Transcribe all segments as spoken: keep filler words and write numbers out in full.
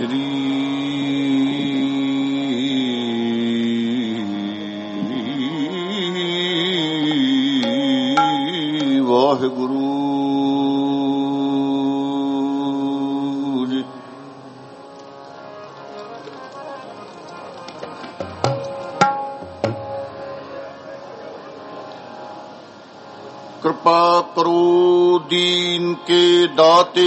ਸ੍ਰੀ ਵਾਹਿਗੁਰੂ ਜੀ। ਕਿਰਪਾ ਕਰੋ ਦੀਨ ਕੇ ਦਾਤੇ,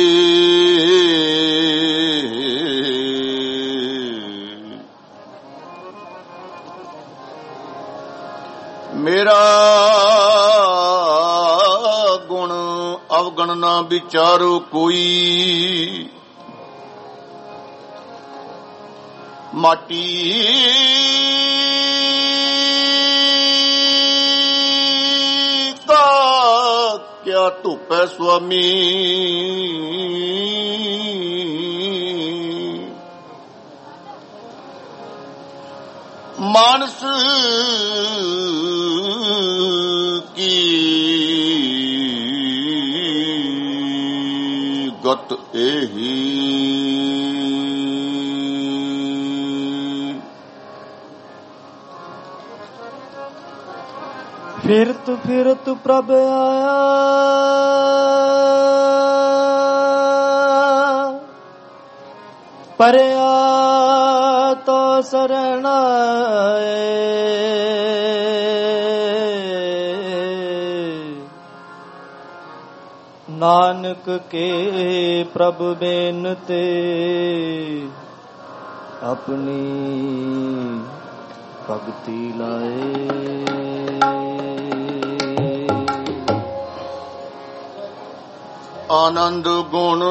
ਮੇਰਾ ਗੁਣ ਅਵਗਣ ਨਾ ਵਿਚਾਰੋ ਕੋਈ, ਮਾਟੀ ਕਿਆ ਧੁਪੈ ਸੁਆਮੀ, ਮਾਨਸ ਕੀ ਗਤ ਇਹੀ, ਫਿਰਤ ਫਿਰਤ ਪ੍ਰਭ ਆਇਆ, ਪਰਿਆ ਤੋ ਸਰਣ ਆਏ, ਨਾਨਕ ਕੇ ਪ੍ਰਭ ਬੇਨਤੇ, ਆਪਣੀ ਭਗਤੀ ਲਾਏ। ਆਨੰਦ ਗੁਣ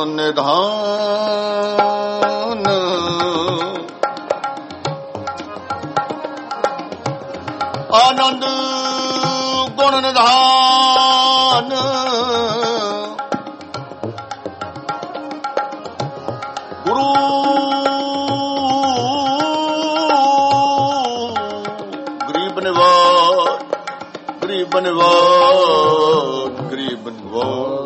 ਨਿਧਾਨ, ਆਨੰਦ ਗੁਣ ਨਿਧਾਨ, ਗੁਰੂ ਗਰੀਬ ਨਿਵਾਜ, ਗਰੀਬ ਨਿਵਾਜ, ਗਰੀਬ ਨਿਵਾਜ।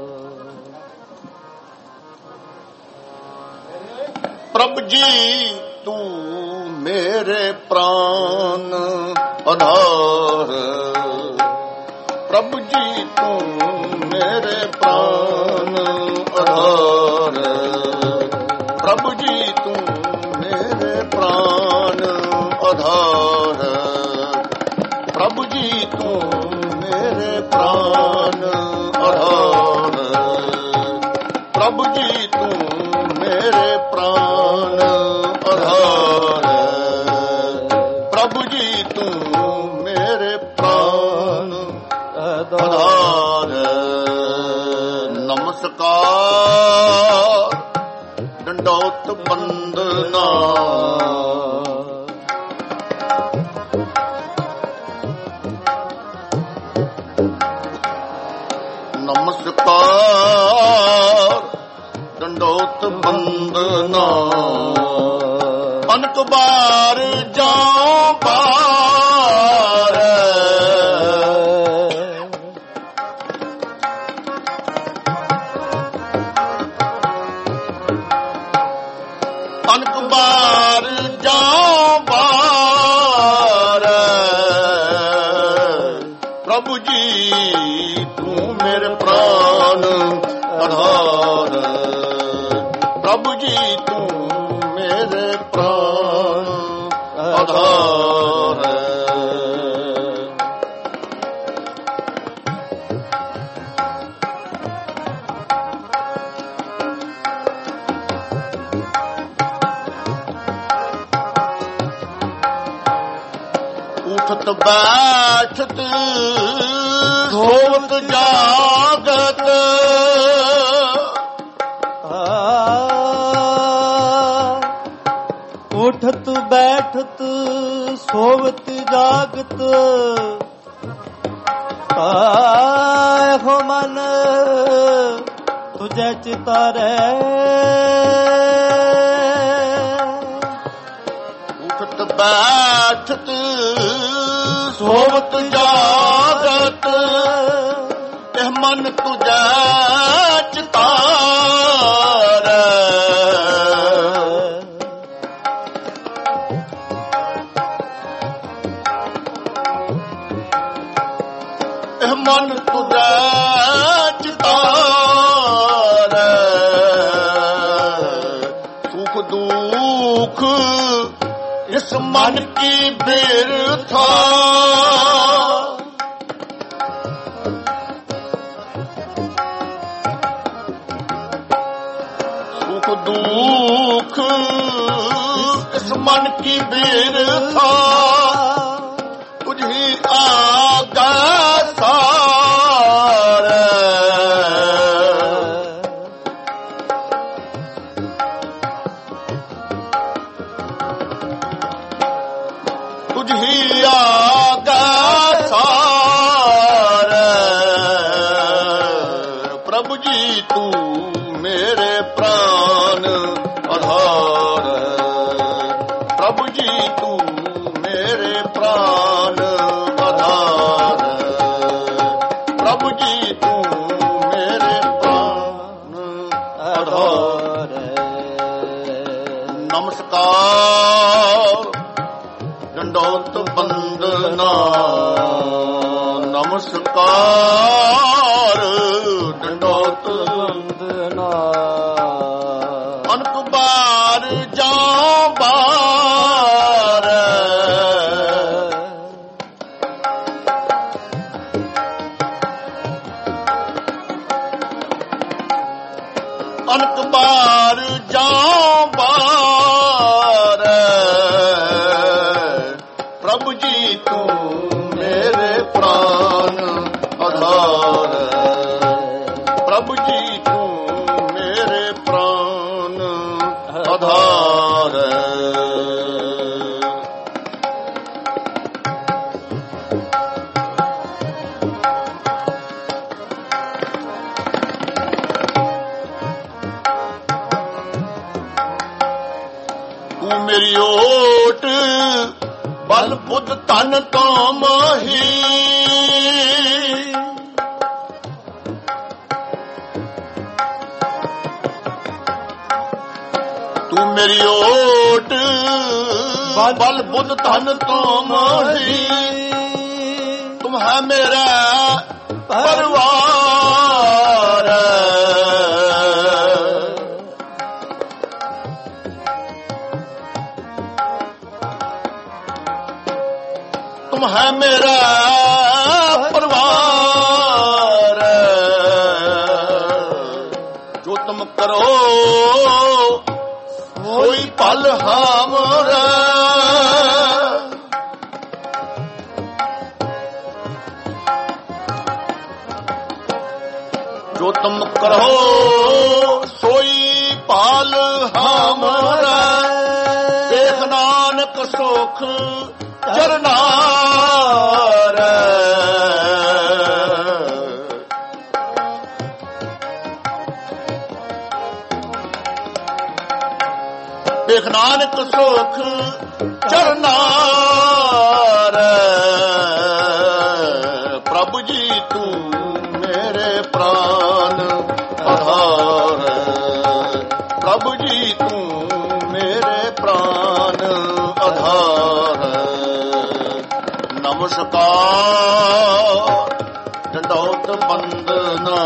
ਪ੍ਰਭ ਜੀ ਤੂੰ ਮੇਰੇ ਪ੍ਰਾਨ ਆਧਾਰ, ਪ੍ਰਭ ਜੀ ਤੂੰ ਮੇਰੇ ਪ੍ਰਾਨ ਆਧਾਰ, ਪ੍ਰਭ ਜੀ ਤੂੰ ਮੇਰੇ ਪ੍ਰਾਨ ਆਧਾਰ, ਪ੍ਰਭ ਜੀ ਤੂੰ ਮੇਰੇ ਪ੍ਰਾਨ ਆਧਾਰ, ਪ੍ਰਭ ਜੀ ਤੂੰ ਮੇਰੇ ਪ੍ਰਾਨ ਆਧਾਰ, ਪ੍ਰਭ ਜੀ ਤੂੰ ਮੇਰੇ ਪ੍ਰਾਨ ਆਧਾਰ। ਨਮਸਕਾਰ ਡੰਡੋਤ ਬੰਦਨਾ, ਨਮਸਕਾਰ ਡੰਡੋਤ ਬੰਦਨਾ, ਅਨਕ ਬਾਰ ਜਾਂ ਬਾਰ, ਅਨਕ ਬਾਰ ਜਾਂ ਬਾਰ, ਪ੍ਰਭੂ ਜੀ ਤੂੰ ਮੇਰੇ ਪ੍ਰਾਨ ਆਧਾਰ, ਪ੍ਰਭੂ ਜੀ ਤੂੰ ਮੇਰੇ ਪ੍ਰਾਨ ਆਧਾਰ। ਉਠਤ ਬੈਠਤ ਸੋਵਤ ਜਾਗਤ, ਉਠਤ ਬੈਠਤ ਸੋਵਤ ਜਾਗਤ, ਆਹੋ ਮਨ ਤੁਝੇ ਚਿਤਾਰੇ, ਉਠਤ ਬੈਠਤ ਸੋਵਤ ਜਾਗਤ, ਇਹ ਮਨ ਤੁਝੇ ਚਿਤਾਰੇ, ਮਨ ਤੁਝੈ ਚਿਤਾਰੈ ਸੁਖ ਦੁਖ ਇਸ ਮਨ ਕੀ ਬਿਰਥਾ ਸੁਖ ਦੁਖ ਇਸ ਮਨ ਕੀ ਬਿਰਥਾ ਤੁਝੀ ਆਗਾ ਸਾਰੈ ਤੁਝੀ ਆਗਾ ਸਾਰੈ ਪ੍ਰਭੂ ਜੀ ਤੂੰ ਮੇਰੇ ਪ੍ਰਾਨ ਆਧਾਰ ਪ੍ਰਭੂ ਜੀ ਤੂੰ ਮੇਰੇ ਪ੍ਰਾਨ ਆਧਾਰ ਪ੍ਰਭੂ ਜੀ ਤੂੰ ਮੇਰੇ ਪ੍ਰਾਨ ਆਧਾਰ ਨਮਸਕਾਰ ਡੰਡੋਤ ਬੰਦਨਾ ਨਮਸਕਾਰ ਡੰਡੋਤ ਬੰਦਨਾ ਅਨਕ ਬਾਰ ਜਾਂ ਬਾਰ ਅਨਕ ਬਾਰ ਜਾਂ ਬਾਰ ਪ੍ਰਭੂ ਜੀ ਤੂੰ ਮੇਰੇ ਪ੍ਰਾਨ ਆਧਾਰ ਪ੍ਰਭੂ ਜੀ ਤੂੰ ਮੇਰੇ ਪ੍ਰਾਨ ਆਧਾਰ ਤੂੰ ਮੇਰੀ ਓਟ ਬਲ ਬੁੱਧ ਤਨ ਤੋਂ ਮੋਹੀ ਤੂੰ ਮੇਰੀ ਓਟ ਬਲ ਬੁੱਧ ਤਨ ਤੋਂ ਮੋਹੀ ਤੁਮ ਹੈ ਮੇਰਾ ਪਰਵਾਰ ਤੁਮ ਹੈ ਮੇਰਾ ਪਰਵਾਰ ਜੋ ਤੁਮ ਕਰੋ ਸੋਈ ਪਲ ਹਮਾਰਾ ਜੋ ਤੁਮ ਕਰੋ ਸੋਈ ਪਲ ਹਮਾਰਾ ਦੇਖ ਨਾਨਕ ਸੁਖ ਚਰਨਾਰ ਦੇਖ ਨਾਨਕ ਸੁਖ ਚਰਨਾਰ ਪ੍ਰਭੂ ਜੀ ਤੂੰ ਮੇਰੇ ਪ੍ਰਾਨ ਆਧਾਰ ਪ੍ਰਭੂ ਜੀ ਤੂੰ ਮੇਰੇ ਪ੍ਰਾਨ ਆਧਾਰ ਨਮਸਕਾਰ ਡੰਡੋਤ ਬੰਦਨਾ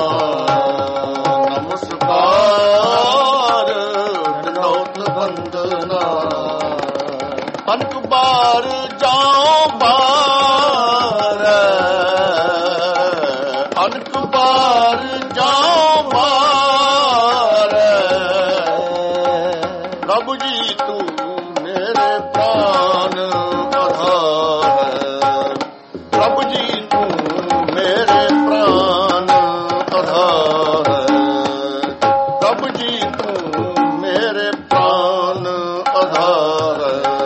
ਨਮਸਕਾਰ ਡੰਡੋਤ ਬੰਦਨਾ ਅਨਕ ਬਾਰ ਜਾਂ ਬਾਰ ਅਨਕ ਬਾਰ ਜਾਂ ਬਾਰ ਪ੍ਰਭੂ ਜੀ ਤੂੰ ਮੇਰੇ ਪ੍ਰਾਨ ਆਧਾਰ ਪ੍ਰਭੂ ਜੀ ਤੂੰ ਮੇਰੇ ਪ੍ਰਾਨ ਆਧਾਰ ਪ੍ਰਭੂ ਜੀ ਤੂੰ ਮੇਰੇ ਪ੍ਰਾਨ ਆਧਾਰ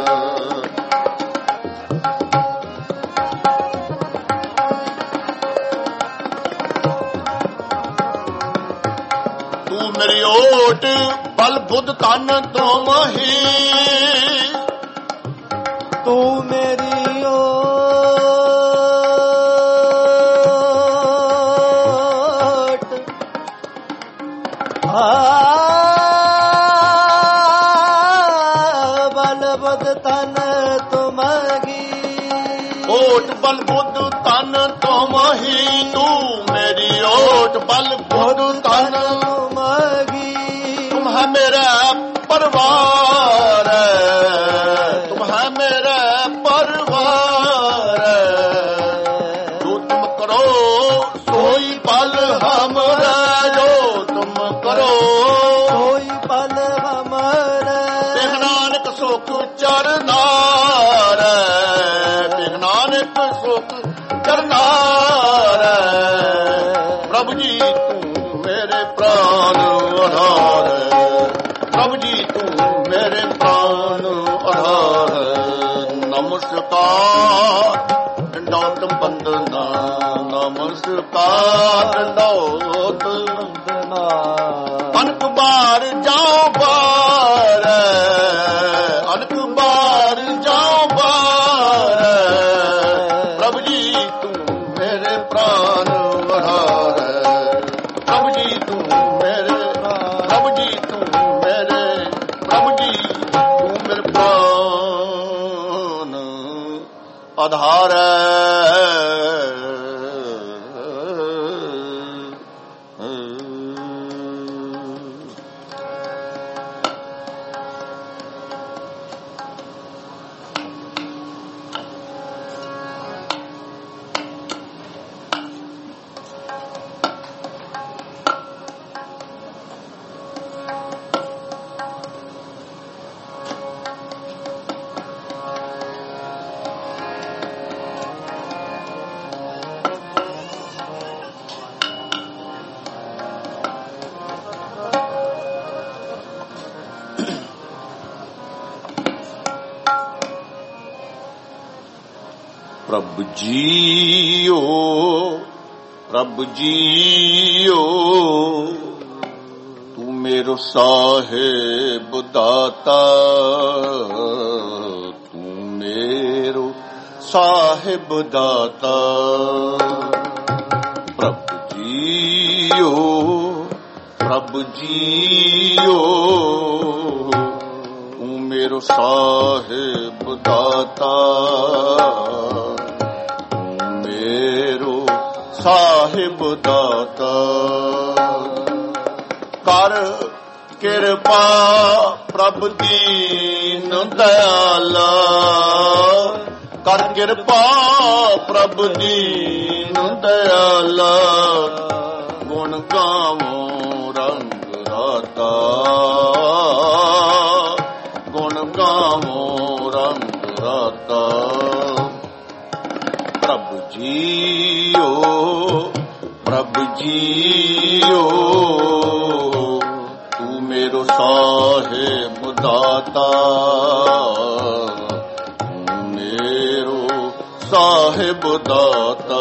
ਤੂੰ ਮੇਰੀ ਓਟ ਬਲ ਬੁੱਧ ਤਨ ਤੋਂ ਮੋਹੀ ਤੂੰ ਮੇਰੀ ਓਟ ਆ ਬਲ ਬੁੱਧ ਤਨ ਤੁਮਗੀ ਓਟ ਓਟ ਬਲ ਬੁੱਧ ਤਨ ਤੁਮਹੀ, ਤੂੰ ਮੇਰੀ ਓਟ ਬਲ ਬੁੱਧ ਤਨ ਤੁਮਹੀ। ਤੁਮ ਹੈ ਮੇਰਾ ਪਰਵਾਰ, ਤੁਮ ਹੈ ਮੇਰਾ ਪਰਵਾਰ, ਜੋ ਤੁਮ ਕਰੋ ਸੋਈ ਪਲ ਹਮਰਾ, ਜੋ ਤੁਮ ਕਰੋ ਸੋਈ ਪਲ ਹਮਾਰਾ। ਤਿਹ ਨਾਨਕ ਸੁਖ ਚਰਨਾਰ, ਤਿਹ ਨਾਨਕ ਸੁਖ ਚਰਨਾਰ। ਪ੍ਰਭੂ ਜੀ ਤੂੰ ਮੇਰੇ ਪ੍ਰਾਨ ਆਧਾਰ, ਪ੍ਰਭੂ ਜੀ ਤੂੰ ਮੇਰੇ ਪ੍ਰਾਨ ਆਧਾਰ। ਨਮਸਕਾਰ ਡੰਡੌਤ ਬੰਦਨਾ, ਨਮਸਕਾਰ ਡੰਡੌਤ ਬੰਦਨਾ। ਅਨਕ ਬਾਰ ਜਾਓ ਬਾਰ, ਅਨਕ ਬਾਰ ਜਾਓ ਬਾਰ। ਪ੍ਰਭੂ ਜੀ ਤੂੰ ਮੇਰੇ ਪ੍ਰਾਨ ਆਧਾਰ, ਪ੍ਰਭੂ ਜੀ ਤੂੰ ਮੇਰੇ, ਪ੍ਰਭੂ ਜੀ ਤੂੰ ਮੇਰੇ, ਪ੍ਰਭੂ ਜੀ ਤੂੰ ਮੇਰੇ ਪ੍ਰਾਨ ਆਧਾਰ। ਪ੍ਰਭ ਜੀਓ, ਪ੍ਰਭ ਜੀਓ, ਤੂੰ ਮੇਰੋ ਸਾਹਿਬ ਦਾਤਾ, ਤੂੰ ਮੇਰੋ ਸਾਹਿਬ ਦਾਤਾ। ਪ੍ਰਭ ਜੀਓ, ਪ੍ਰਭ ਜੀਓ, ਤੂੰ ਮੇਰੋ ਸਾਹਿਬ ਦਾਤਾ, ਸਾਹਿਬ ਦਾਤਾ। ਕਰ ਕਿਰਪਾ ਪ੍ਰਭ ਦੀਨ ਦਇਆਲਾ, ਕਰ ਕਿਰਪਾ ਪ੍ਰਭ ਦੀਨ ਦਇਆਲਾ। ਗੁਣ ਗਾਵੋ ਰੰਗ ਰਾਤਾ, ਗੁਣ ਗਾਵੋ ਰੰਗ ਰਾਤਾ। ਪ੍ਰਭ ਜੀਓ, ਪ੍ਰਭ ਜੀਓ, ਤੂੰ ਮੇਰੋ ਸਾਹਿਬ ਦਾਤਾ, ਤੂੰ ਮੇਰੋ ਸਾਹਿਬ ਦਾਤਾ।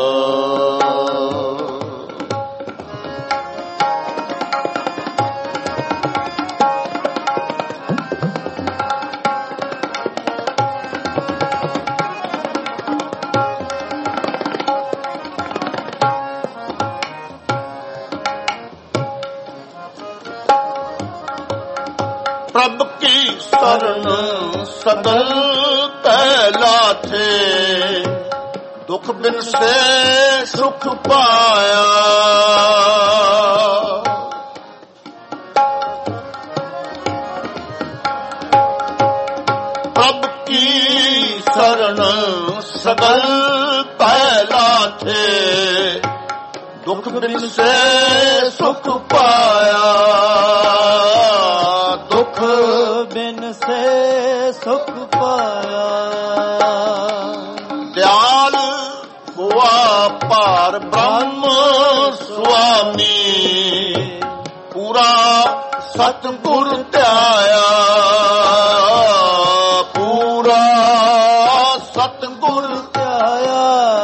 ਪ੍ਰਭ ਕੀ ਸਰਨ ਸਗਲ ਕੈ ਲਾਥੇ, ਦੁਖ ਬਿਨ ਸੇ ਸੁਖ ਪਾਇਆ। ਪ੍ਰਭ ਕੀ ਸਰਨ ਸਗਲ ਕੈ ਲਾਥੇ, ਦੁਖ ਬਿਨ ਸੇ ਸੁਖ ਪਾਇਆ। ਦੁਖ ਬਿਨ ਸੇ ਸੁਖ ਪਾਇਆ। ਦਿਆਲ ਹੁਆ ਪਾਰ ਬ੍ਰਹਮ ਸੁਆਮੀ, ਪੂਰਾ ਸਤਿਗੁਰ ਧਿਆਇਆ, ਪੂਰਾ ਸਤਿਗੁਰ ਧਿਆਇਆ।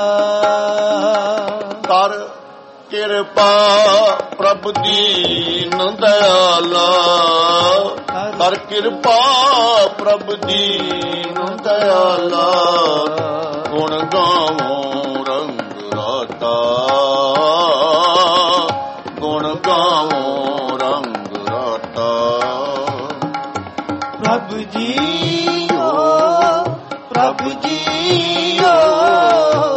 ਕਰ ਕਿਰਪਾ ਪ੍ਰਭ ਦੀਨ ਦਇਆਲਾ, ਕਰ ਕਿਰਪਾ ਪ੍ਰਭ ਦੀਨ ਦਇਆਲਾ। ਗੁਣ ਗਾਵੋ ਰੰਗ ਰਾਤਾ, ਗੁਣ ਗਾਵੋ ਰੰਗ ਰਾਤਾ। ਪ੍ਰਭ ਜੀਓ, ਪ੍ਰਭ ਜੀਓ,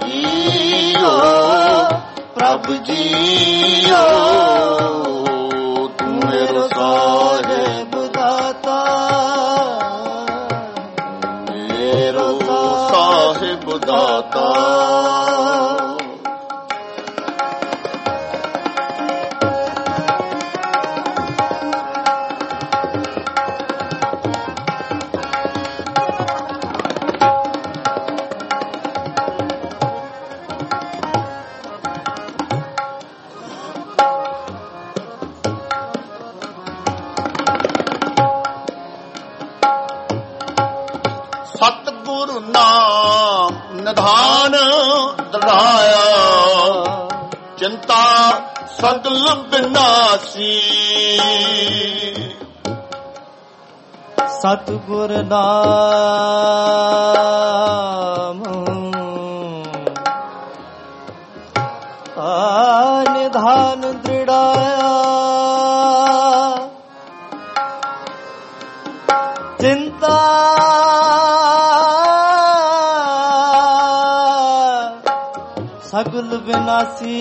ਜੀਓ ਪ੍ਰਭ ਜੀਓ ਤੂੰ ਮੇਰਾ ਸਾਹਿਬ ਦਾਤਾ ਮੇਰਾ ਸਾਹਿਬ ਦਾਤਾ ਸਤਿਗੁਰ ਨਾਮ ਨਿਧਾਨ ਦ੍ਰਿੜਾਇਆ ਚਿੰਤਾ ਸਗਲ ਬਿਨਾਸੀ ਸਤਿਗੁਰ ਨਾਮ ਆ ਨਿਧਾਨ ਦ੍ਰਿੜਾਇਆ ਚਿੰਤਾ ਸਗਲ ਬਿਨਾਸੀ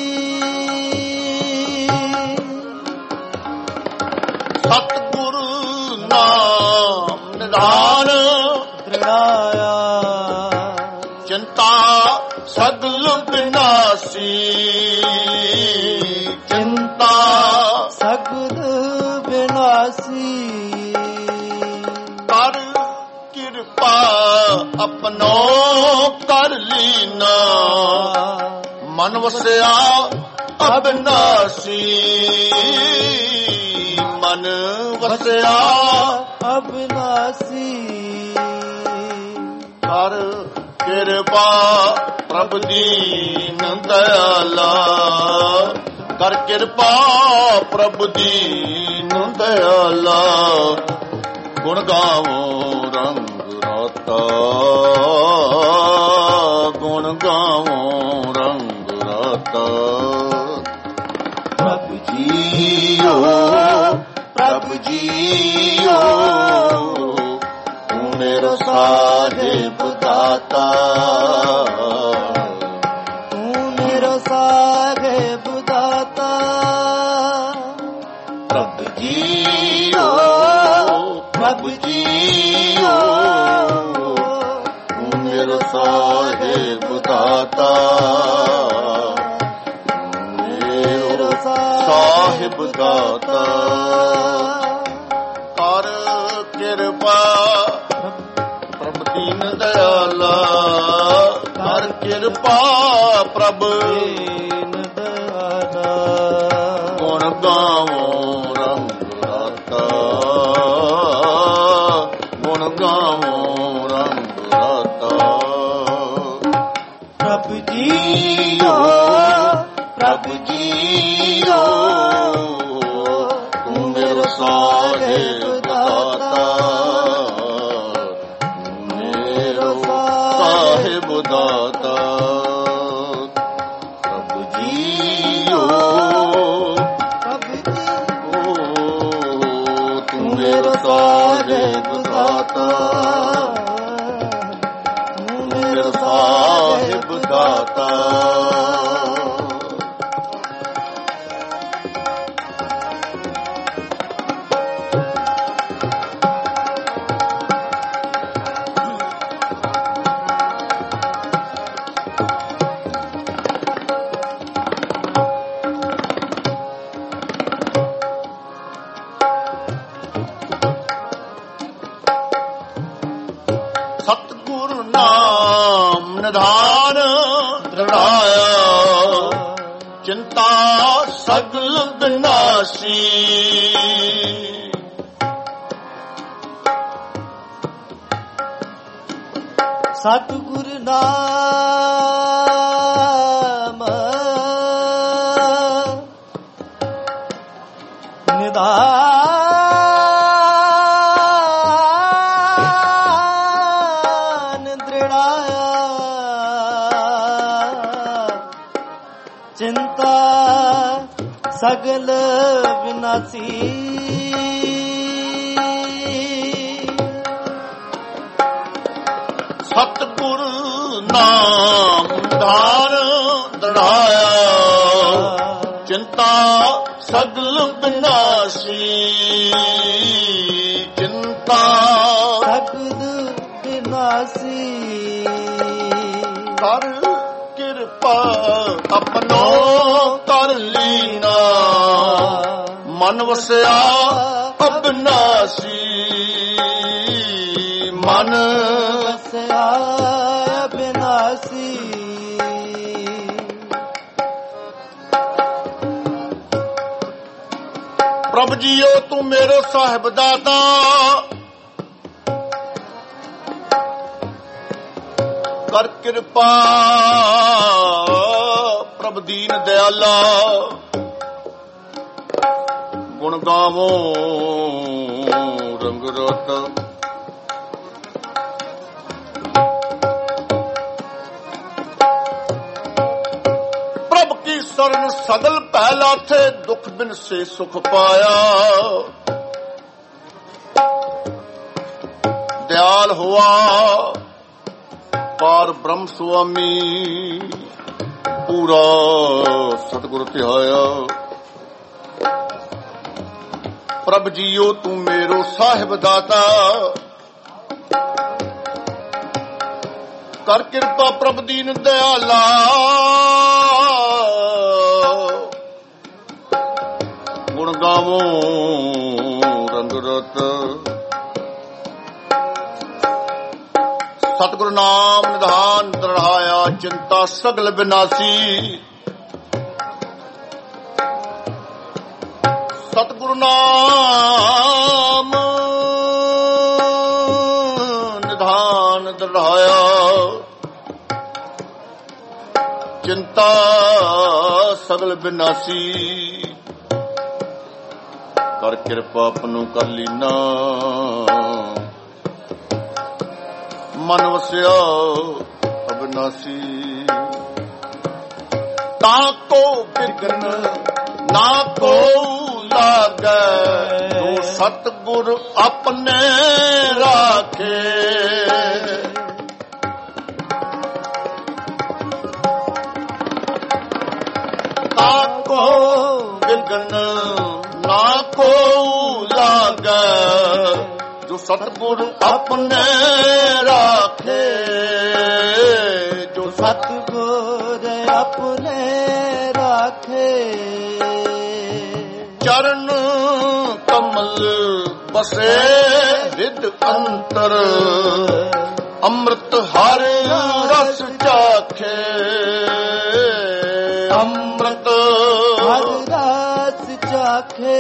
ਸਤਿਗੁਰ ਨਾਮ ਨਿਧਾਨ ਦ੍ਰਿੜਾਇਆ ਚਿੰਤਾ ਸਗਲ ਬਿਨਾਸੀ ਚਿੰਤਾ ਸਗਲ ਬਿਨਾਸੀ ਕਰ ਕਿਰਪਾ ਆਪਣੋ ਕਰ ਲੀਨਾ ਮਨ ਵਸਿਆ ਅਬਿਨਾਸੀ ਮਨ ਵਸਿਆ ਅਬਿਨਾਸੀ ਕਰ ਕਿਰਪਾ ਪ੍ਰਭ ਦੀਨ ਦਇਆਲਾ ਕਰ ਕਿਰਪਾ ਪ੍ਰਭ ਦੀਨ ਦਇਆਲਾ ਗੁਣ ਗਾਵੋ ਰੰਗ ਰਾਤਾ ਗੁਣ ਗਾਵੋ ਰੰਗ ਰਾਤਾ ਪ੍ਰਭ ਜੀਓ ਪ੍ਰਭ ਜੀਓ ਤੂੰ ਮੇਰਾ ਸਾਹਿਬ ਦਾਤਾ ਤੂੰ ਮੇਰਾ ਸਾਹਿਬ ਦਾਤਾ ਪ੍ਰਭ ਜੀਓ ਪ੍ਰਭ ਜੀਓ ਤੂੰ ਮੇਰਾ ਸਾਹਿਬ ਦਾਤਾ ਮੇਰਾ ਸਾਹਿਬ ਦਾਤਾ ਕਰ ਕਿਰਪਾ ਪ੍ਰਭ ਦੀਨ ਦਇਆਲਾ ਕਰ ਕਿਰਪਾ ਪ੍ਰਭ ਦੀਨ ਦਇਆਲਾ ਗੁਣ ਗਾਵੋ ਰੰਗ ਰਾਤਾ ਗੁਣ ਗਾਵੋ ਰੰਗ ਰਾਤਾ ਪ੍ਰਭ ਜੀਓ ਪ੍ਰਭ ਜੀਓ ਤੂੰ ਮੇਰਾ ਸਾਹਿਬ ਦਾਤਾ ਮੇਰਾ ਸਾਹਿਬ ਦਾਤਾ ਪ੍ਰਭ ਜੀਓ ਪ੍ਰਭ ਜੀਓ ਤੂੰ ਮੇਰਾ ਸਾਹਿਬ ਦਾਤਾ ਤੂੰ ਮੇਰਾ ਸਾਹਿਬ ਦਾਤਾ ਸਤਿਗੁਰ ਨਾਮ ਨਿਧਾਨ ਦ੍ਰਿੜਾਇਆ ਚਿੰਤਾ ਸਗਲ ਬਿਨਾਸੀ ਸਤਿਗੁਰ ਨਾਮ ਨਿਧਾਨ ਦ੍ਰਿੜਾਇਆ ਚਿੰਤਾ ਸਗਲ ਬਿਨਾਸੀ ਸਤਿਗੁਰ ਨਾਮ ਧਾਰ ਦੜਾਇਆ, ਚਿੰਤਾ ਸਗਲ ਬਿਨਾਸੀ, ਚਿੰਤਾ ਸਗਲ ਬਿਨਾਸੀ। ਕਰ ਕਿਰਪਾ ਆਪਣੋ ਕਰ ਲੀਨਾ, ਮਨ ਵਸਿਆ ਅਬਿਨਾਸੀ, ਮਨ ਵਸਿਆ ਅਬਿਨਾਸੀ। ਪ੍ਰਭ ਜੀਓ ਤੂੰ ਮੇਰੋ ਸਾਹਿਬ ਦਾਤਾ, ਕਰ ਕਿਰਪਾ ਪ੍ਰਭ ਦੀਨ ਦਿਆਲਾ, ਗੁਣ ਗਾਵੋ ਰੰਗ ਰਤ, ਪ੍ਰਭ ਕੀ ਸਰਨ ਸਗਲ ਭੈ ਲਾਥੇ, ਦੁਖ ਬਿਨ ਸੇ ਸੁਖ ਪਾਇਆ, ਦਿਆਲ ਹੁਆ ਪਾਰ ਬ੍ਰਹਮ ਸੁਆਮੀ, ਪੂਰਾ ਸਤਿਗੁਰ ਧਿਆਇਆ। ਪ੍ਰਭ ਜੀਓ ਤੂੰ ਮੇਰੋ ਸਾਹਿਬ ਦਾਤਾ, ਕਰ ਕਿਰਪਾ ਪ੍ਰਭ ਦੀਨ ਦਿਆਲਾ, ਗੁਣ ਗਾਵੋ ਰੰਗ ਰਤ, ਸਤਿਗੁਰ ਨਾਮ ਨਿਧਾਨ ਦ੍ਰਿੜਾਇਆ, ਚਿੰਤਾ ਸਗਲ ਬਿਨਾਸੀ। ਸਤਿਗੁਰ ਨਾਮ ਨਿਧਾਨ ਦ੍ਰਿੜਾਇਆ, ਚਿੰਤਾ ਸਗਲ ਬਿਨਾਸੀ। ਕਰ ਕਿਰਪਾ ਆਪਣੋ ਕਰ ਲੀਨਾ, ਮਨ ਵਸਿਆ ਅਬਿਨਾਸੀ। ਤਾਂ ਕੋ ਬਿਗਨ ਨਾ ਕੋ ਲਾਗੈ, ਜੋ ਸਤਿਗੁਰ ਆਪਣੇ ਰਾਖੇ, ਤਾਂ ਕੋ ਬਿਗਨ ਨਾ ਕੋ ਲਾਗੈ, ਜੋ ਸਤਿਗੁਰ ਆਪਣੇ ਰਾਖੇ, ਜੋ ਸਤਿਗੁਰ ਆਪਣੇ ਰਾਖੇ। ਚਰਨ ਕਮਲ ਬਸੇ ਹਿਰਦ ਅੰਤਰ, ਅੰਮ੍ਰਿਤ ਹਰ ਰਸ ਚਾਖੇ, ਅੰਮ੍ਰਿਤ ਹਰ ਰਸ ਚਾਖੇ।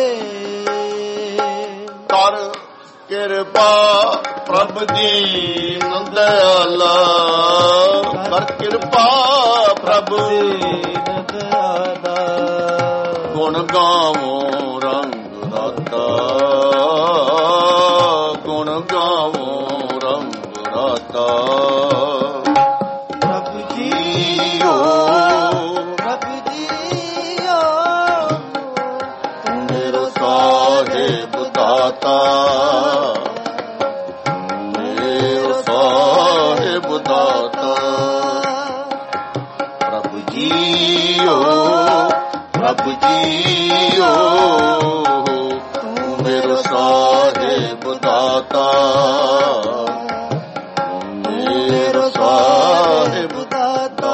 ਕਰ ਕਿਰਪਾ ਪ੍ਰਭ ਦੀਨ ਦਿਆਲਾ, ਕਰ ਕਿਰਪਾ ਪ੍ਰਭ ਦੀਨ ਦਿਆਲਾ, ਗੁਣ ਗਾਵੋ ਰੰਗ ਰਾਤਾ, ਗੁਣ ਗਾਵੋ ਰੰਗ ਰਾਤਾ। ਪ੍ਰਭ ਜੀਓ ਪ੍ਰਭ ਜੀਓ, ਮੇਰਾ ਸਾਹਿਬ ਦਾਤਾ, ਮੇਰਾ ਸਾਹਿਬ ਦਾਤਾ। ਪ੍ਰਭ ਜੀਓ ਪ੍ਰਭ ਜੀਓ, ਤੂੰ ਮੇਰਾ ਸਾਹਿਬ ਦਾਤਾ, ਮੇਰਾ ਸਾਹਿਬ ਦਾਤਾ।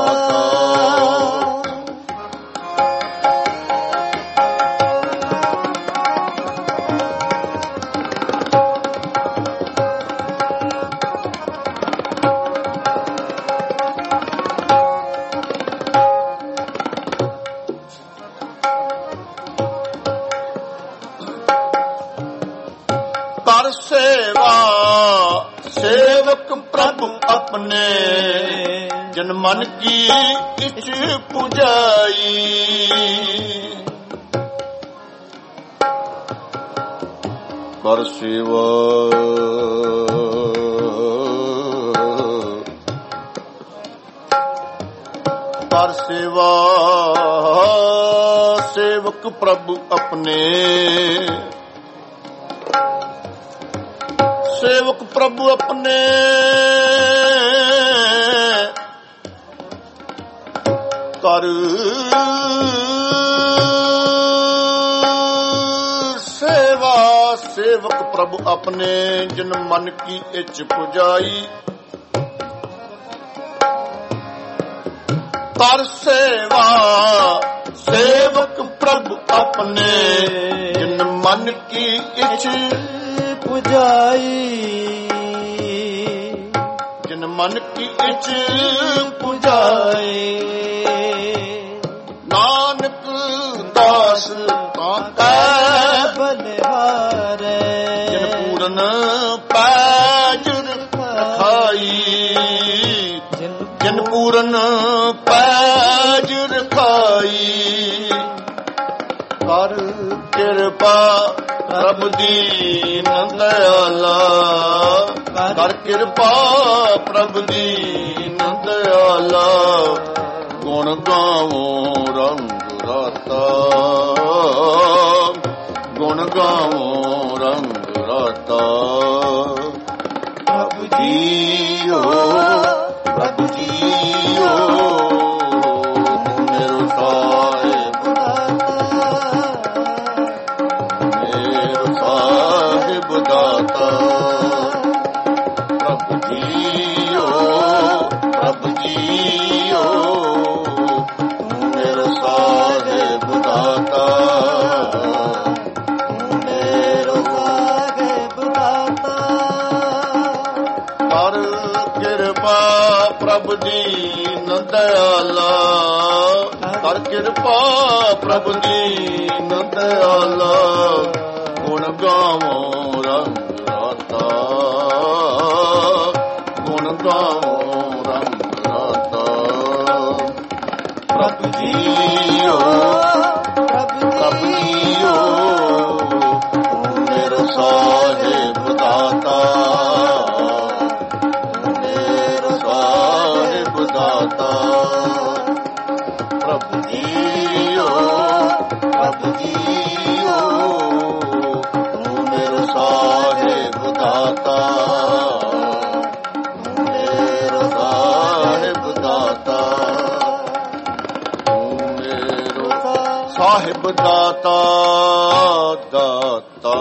ਕਰ ਸੇਵਾ ਸੇਵਕ ਪ੍ਰਭ ਆਪਣੇ, ਜਨ ਮਨ ਕੀ ਇਛ ਪੁਜਾਈ। ਕਰ ਸੇਵਾ ਕਰ ਸੇਵਾ ਸੇਵਕ ਪ੍ਰਭ ਆਪਣੇ, ਸੇਵਕ ਪ੍ਰਭु अपने ਕਰ ਸੇਵਾ ਸੇਵਕ ਪ੍ਰਭु ਆਪਣੇ ਜਿਨ ਮਨ ਕੀ ਇੱਛ ਪੁਜਾਈ ਕਰ ਸੇਵਾ ਸੇਵਕ ਪ੍ਰਭु ਆਪਣੇ ਜਿਨ ਮਨ ਕੀ ਇੱਛ ਪੁਜਾਈ ਜਿਨ ਮਨ ਕੀ ਇੱਛ ਪੁਜਾਈ ਨਾਨਕ ਦਾਸ ਤਾਂ ਕੈ ਬਲਿਹਾਰੇ ਜਿਨ ਪੂਰਨ ਪੈਜ ਰਖਾਈ ਜਿਨ ਪੂਰਨ ਪੈਜ ਰਖਾਈ ਕਰ ਕਿਰਪਾ ਪ੍ਰਭ ਦੀਨ ਦਇਆਲਾ ਕਰ ਕਿਰਪਾ ਪ੍ਰਭ ਦੀਨ ਦਇਆਲਾ ਗੁਣ ਗਾਵੋ ਰੰਗ ਰਾਤਾ ਗੁਣ ਗਾਵੋ ਰੰਗ ਰਾਤਾ ਪ੍ਰਭ ਜੀਓ ਪ੍ਰਭ ਜੀਓ ਮੇਰੋ ਸਾਹਿਬ ਮੇਰੋ ਸਾਹਿਬ ਦਾਤਾ ਪ੍ਰਭ ਜੀਓ ਪ੍ਰਭ ਜੀਓ ਮੇਰੋ ਸਾਹਿਬ ਦਾਤਾ ਮੇਰੋ ਸਾਹਿਬ ਦਾਤਾ ਕਰ ਕਿਰਪਾ ਪ੍ਰਭ ਦੀਨ ਦਇਆਲਾ ਕਰ ਕਿਰਪਾ ਪ੍ਰਭ ਦੀਨ ਦਇਆਲਾ ਗੁਣ ਗਾਵੋ ਰੰਗ ਰਾਤਾ ਗੁਣ ਗਾਵੋ ਰੰਗ ਰਾਤਾ ਪ੍ਰਭ ਜੀਓ ਪ੍ਰਭ ਜੀਓ ਮੇਰੋ ਸਾਹਿਬ ਦਾਤਾ ਮੇਰੋ ਸਾਹਿਬ ਦਾਤਾ ਪ੍ਰਭ ਜੀਓ ਪ੍ਰਭ ਜੀਓ ਮੇਰੋ ਸਾਹਿਬ ਦਾਤਾ ਮੇਰੋ ਸਾਹਿਬ ਦਾਤਾ ਮੇਰੋ ਸਾਹਿਬ ਦਾਤਾ ਦਾਤਾ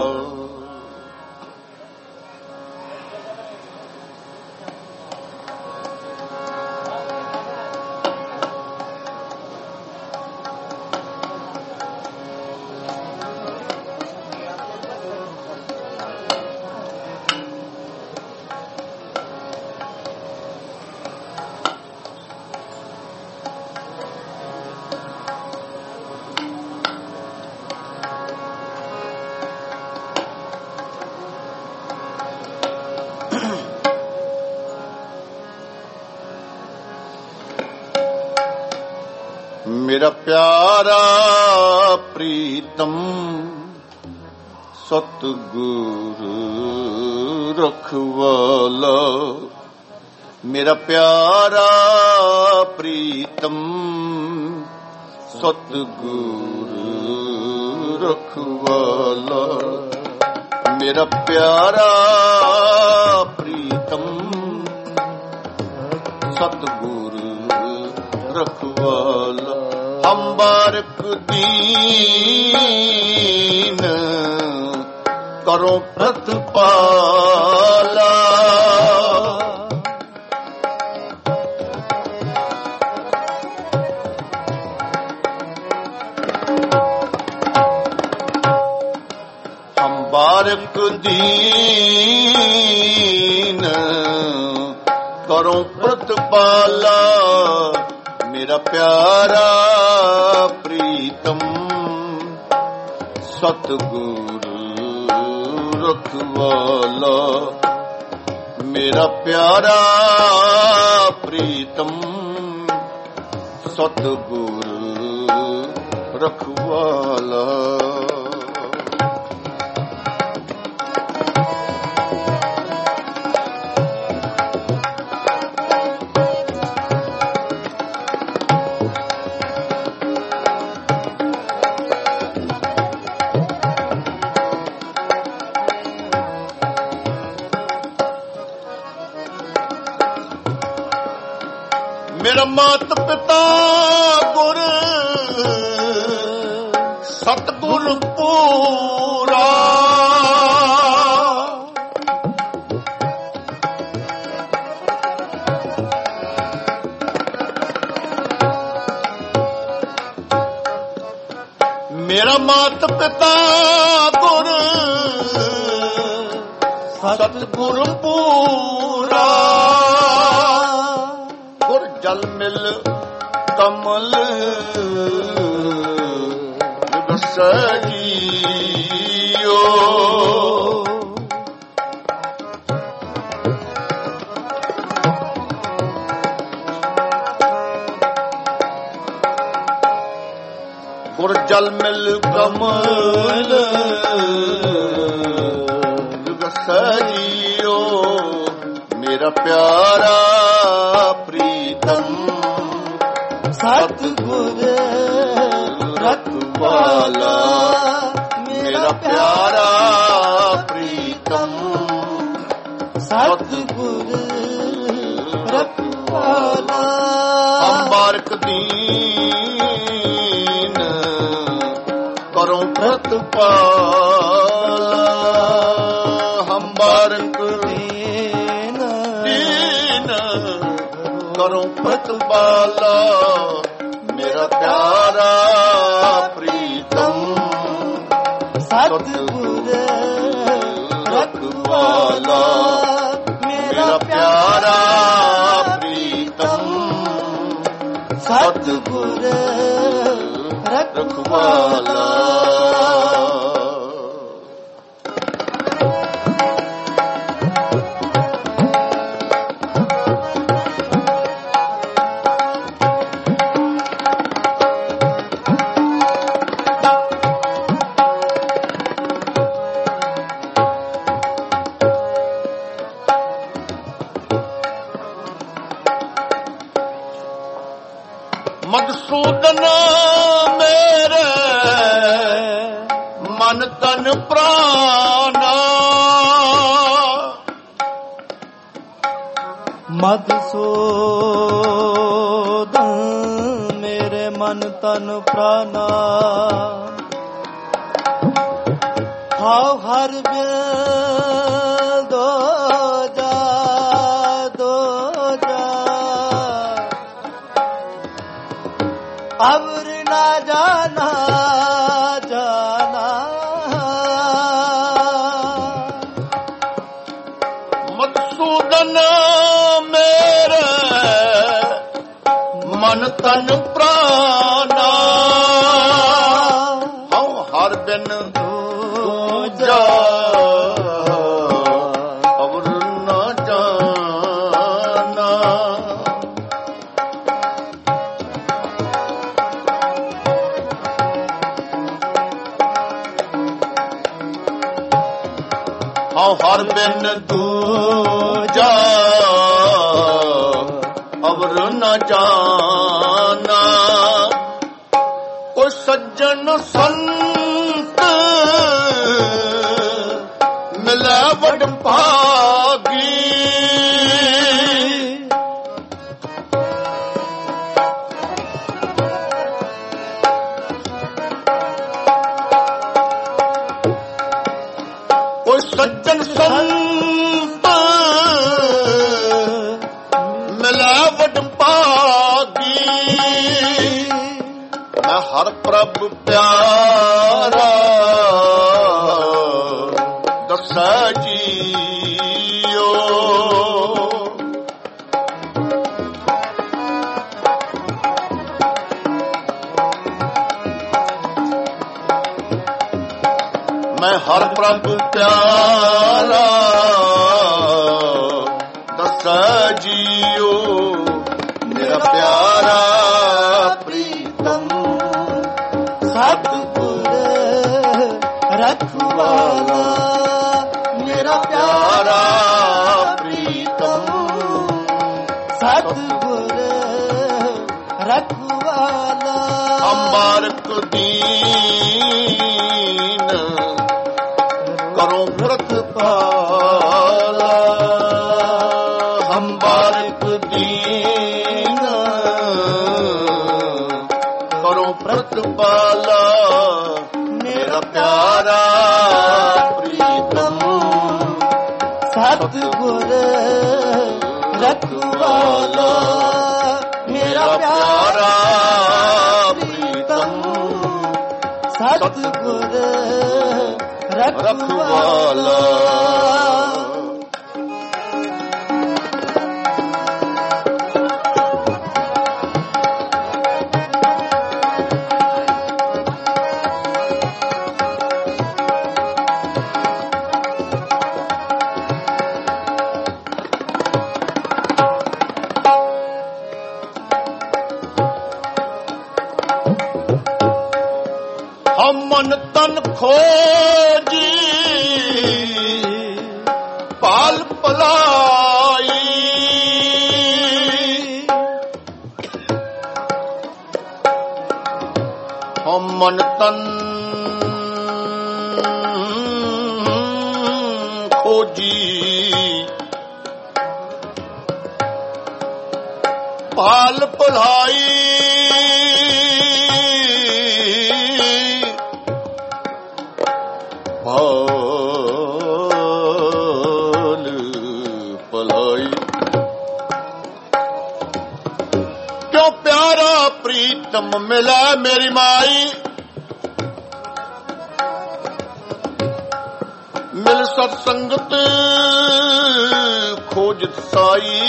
ਮੇਰਾ ਪਿਆਰਾ ਪ੍ਰੀਤਮ ਸਤਿਗੁਰ ਰਖਵਾਲਾ ਮੇਰਾ ਪਿਆਰਾ ਪ੍ਰੀਤਮ ਸਤਿਗੁਰ ਰਖਵਾਲਾ ਮੇਰਾ ਪਿਆਰਾ ਪ੍ਰੀਤਮ ਸਤਿਗੁਰ ਰਖਵਾਲਾ ਹਮ ਬਾਰਕ ਦੀਨ ਕਰੋ ਪ੍ਰਤਪਾਲਾ ਹਮ ਬਾਰਕ ਦੀਨ ਕਰੋ ਪ੍ਰਤਪਾਲਾ ਮੇਰਾ ਪਿਆਰਾ ਪ੍ਰੀਤਮ ਸਤਿਗੁਰ ਰਖਵਾਲਾ ਮੇਰਾ ਪਿਆਰਾ ਪ੍ਰੀਤਮ ਸਤਿਗੁਰ ਰਖਵਾਲਾ ਮੇਰਾ ਮਾਤ ਪਿਤਾ ਪੂਰਾ ਮੇਰਾ ਮਾਤ ਪਿਤਾ ਗੁਰ ਸਤਿਗੁਰ ਪੂਰਾ ਗੁਰ ਜਲ ਮਿਲ ਕਮਲ ਸਜੀਓ ਗੁਰ ਜਲ ਮਿਲ ਕਮਲ ਜੁਗ ਸਜੀਓ ਮੇਰਾ ਪਿਆਰਾ ਪ੍ਰੀਤਮ ਸਤਿਗੁਰ ਰਖਵਾਲਾ ਮੇਰਾ ਪਿਆਰਾ ਪ੍ਰੀਤਮ ਸਤਿਗੁਰ ਰਖਵਾਲਾ ਅੰਬਾਰਕ ਦੀਨ ਕਰੋ ਪ੍ਰਤਪਾਲਾ ਅੰਬਾਰਕ ਦੀਨ ਦੀਨ ਕਰੋ ਪ੍ਰਤਪਾਲਾ ਮੇਰਾ ਪਿਆਰਾ ਪ੍ਰੀਤਮ ਸਤਿਗੁਰ ਰਖਵਾਲਾ ਮੇਰਾ ਪਿਆਰਾ ਪ੍ਰੀਤਮ ਸਤਿਗੁਰ ਰਖਵਾਲਾ ਮਧੂਸੂਦਨ ਮੇਰੇ ਮਨ ਤਨ ਪ੍ਰਾਨ ਮਧੂਸੂਦਨ ਮੇਰੇ ਮਨ ਤਨ ਪ੍ਰਾਨ ਹਾਉ ਹਰ ਬਿਲ ਦੋ ਜਾ ਦੋ ਜਾ ਅਵਰ ਨਾ ਜਾਣਾ ਜਾਣਾ ਮਧੂਸੂਦਨ ਮੇਰੇ ਮਨ ਤਨ ਪ੍ਰਾਨਾ ਹਉ ਹਰ ਬਿਨ ਦੂਜਾ ਅਵਰ ਨਾ ਜਾਣਾ ਹਉ ਹਰ ਬਿਨ ਦੂਜਾ ਅਵਰ ਨਾ ਜਾਣਾ ਕੋਈ ਸੱਜਣ ਸੰਤ ਮਿਲੈ ਵਡ ਭਾਗੀ ਕੋਈ ਸੱਜਣ ਸੰਤ ਮਿਲੈ ਵਡ ਭਾਗੀ ਮੈਂ ਹਰ ਪ੍ਰਭ ਪਿਆਰਾ ਦਸੈ ਜੀਓ ਮੈਂ ਹਰ ਪ੍ਰਭ ਪਿਆਰਾ ਦਸੈ ਜੀਓ ਮੇਰਾ ਪਿਆਰਾ ਪ੍ਰੀਤਮ ਸਤਿਗੁਰ ਰਖਵਾਲਾ ਮੇਰਾ ਪਿਆਰਾ ਪ੍ਰੀਤਮ ਸਤਿਗੁਰ ਰਖਵਾਲਾ ਅੰਬਾਰਕ ਦੀਨ ਕਰੋ ਪ੍ਰਤਪਾਲਾ ਅੰਬਾਰਕ ਦੀਨ ਕਰੋ ਪ੍ਰਤਪਾਲਾ ਮੇਰਾ ਪਿਆਰਾ ਪ੍ਰੀਤਮ ਸਤਿਗੁਰ ਰਖਵਾਲਾ ਮੇਰਾ ਪਿਆਰਾ ਪ੍ਰੀਤਮ ਸਤਿਗੁਰ ਰਖਵਾਲਾ ਮਨ ਤਨ ਖੋਜੀ ਪਾਲ ਭਲਾਈ ਹਮ ਮਨ ਤਨ ਖੋਜੀ ਪਾਲ ਭਲਾਈ ਕਿਉਂ ਪਿਆਰਾ ਪ੍ਰੀਤਮ ਮਿਲੈ ਮੇਰੀ ਮਾਈ ਮਿਲ ਸਤ ਸੰਗਤ ਖੋਜਤ ਸਾਈ